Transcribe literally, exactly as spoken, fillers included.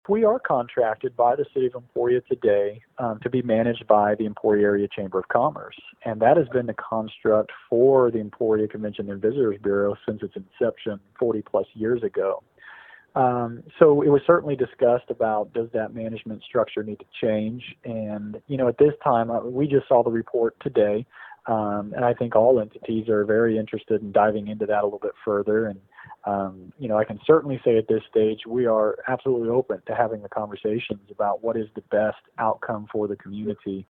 We are contracted by the City of Emporia today um, to be managed by the Emporia Area Chamber of Commerce. And that has been the construct for the Emporia Convention and Visitors Bureau since its inception forty plus years ago. Um, so it was certainly discussed about, does that management structure need to change? And, you know, at this time, uh, we just saw the report today. Um, and I think all entities are very interested in diving into that a little bit further. And, um, you know, I can certainly say at this stage, we are absolutely open to having the conversations about what is the best outcome for the community.